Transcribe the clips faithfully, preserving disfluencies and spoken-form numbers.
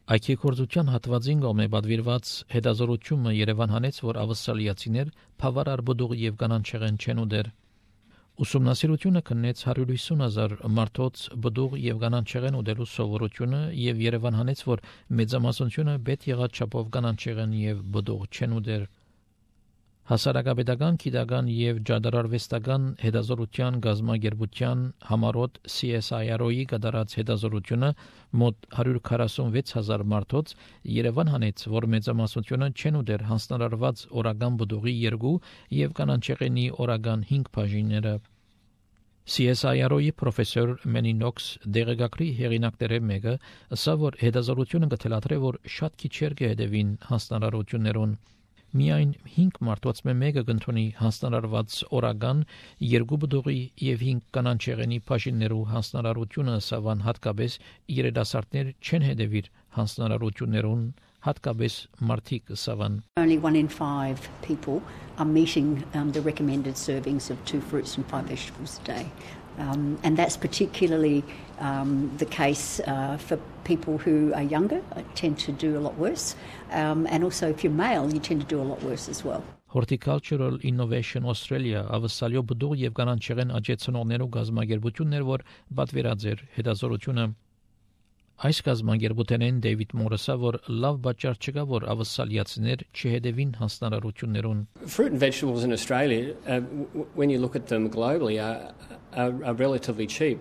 Այգեգործության հատվածին կողմ է պատվիրված հետազոտությունը Երևան հանեց, որ ավստրալիացիներ բավարար բդուղ եւ կանանչեղեն չեն ուտեր։ Ուսումնասիրությունը քննեց հարյուր հիսուն հազար մարդոց բդուղ եւ կանանչեղեն ուտելու սովորությունը եւ Երևան հանեց, որ մեծամասնությունը բեթ եղած չափով կանանչեղեն եւ բդուղ չեն ուտեր։ Հասարակապետական, գիտական եւ ջադարարվեստական հետազոտության գազագերբության համառոտ C S I R O-ի կատարած հետազոտությունը մոտ հարյուր քառասունվեց հազար մարդոց Երևան հանեց, որ մեծամասնությունը չեն ուտեր հանձնարարված օրական բդուղի երկու եւ կանանչեղենի օրական հինգ բաժինները։ C S I R O-ի պրոֆեսոր Մենի Նոքս դեղեկագրի հեղինակները մեկը ասա, որ հետազոտությունը կթելադրե, որ շատ քիչ կհետևին հանձնարարություններուն։ Միայն հինգ մարդոց մեկը կընդունի հանձնարարված օրական երկու բդուղի եւ հինգ կանանչեղենի բաժիններու հանձնարարությունը, սավան հատկապես երիտասարդներ չեն հետևիր հանձնարարություններուն, հատկապես մարդիկ սավան։ Only one in five people are meeting um, the recommended servings of two fruits and five vegetables a day. Um, and that's particularly um, the case uh, for people who are younger, tend to do a lot worse. Um, and also if you're male, you tend to do a lot worse as well. Horticultural Innovation Australia ավսալյո բդուղ եւ կանանչեղեն աճեցնողներու գազագերբություններ, որ պատվիրած էր հետազոտությունը։ Այս գազագերբութենեն Դեյվիդ Մորսը, որ լավ բաճար չկա, որ ավսալիացիներ չհետևին հանձնարարություններուն։ Fruit and vegetables in Australia, uh, w- when you look at them globally, are, are, are relatively cheap.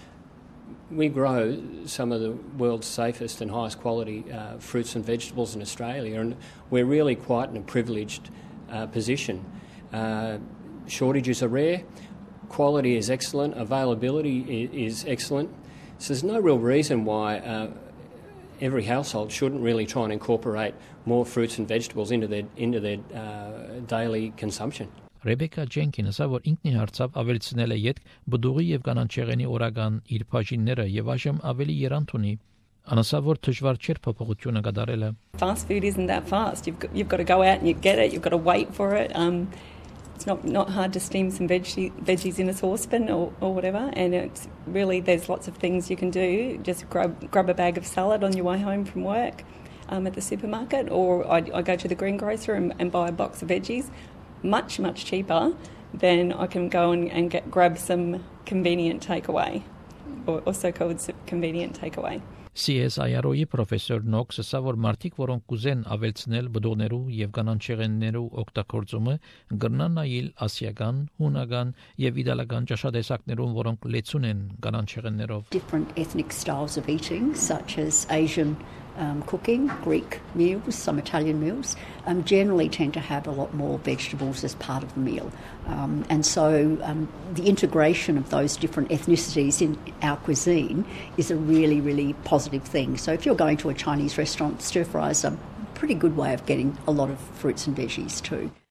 We grow some of the world's safest and highest quality uh, fruits and vegetables in Australia, and we're really quite in a privileged uh, position. Uh, shortages are rare, quality is excellent, availability is, is excellent. So there's no real reason why uh, every household shouldn't really try and incorporate more fruits and vegetables into their into their uh, daily consumption. Ռեբեկա Ջենքինսը, որ ինքնին հարցավ ավելցնել է յետք բդուղի եւ կանանչեղենի օրական իր բաժինները եւ այժմ ավելի երանդ ունի, անասա որ դժվար չէր փոփոխությունը կատարելը։ Fast food isn't that fast. You've got, you've got to go out and you get it. You've got to wait for it. Um, it's not not hard to steam some veggie, veggies in a saucepan or, or whatever. And it's really there's lots of things you can do. Just grab grab a bag of salad on your way home from work um, at the supermarket, or I, I go to the greengrocer and, and buy a box of veggies. Much, much cheaper than I can go and, and get, grab some convenient takeaway, or also called convenient takeaway. C S I R O-ի պրոֆեսոր Նոքսը ասա, որ մարդիկ, որոնք կուզեն ավելցնել բդուղներու եւ կանանչեղեններու օգտագործումը, կգրնան նայել ասիական, հունական եւ իտալական ճաշատեսակներուն, որոնք լեցուն են կանանչեղեններով։ Different ethnic styles of eating, such as Asian um, cooking, Greek meals, some Italian meals, um, generally tend to have a lot more vegetables as part of the meal. Um, and so um, the integration of those different ethnicities in our cuisine is a really, really positive thing. So if you're going to a Chinese restaurant, stir fries are a pretty good way of getting a lot of fruits and veggies too.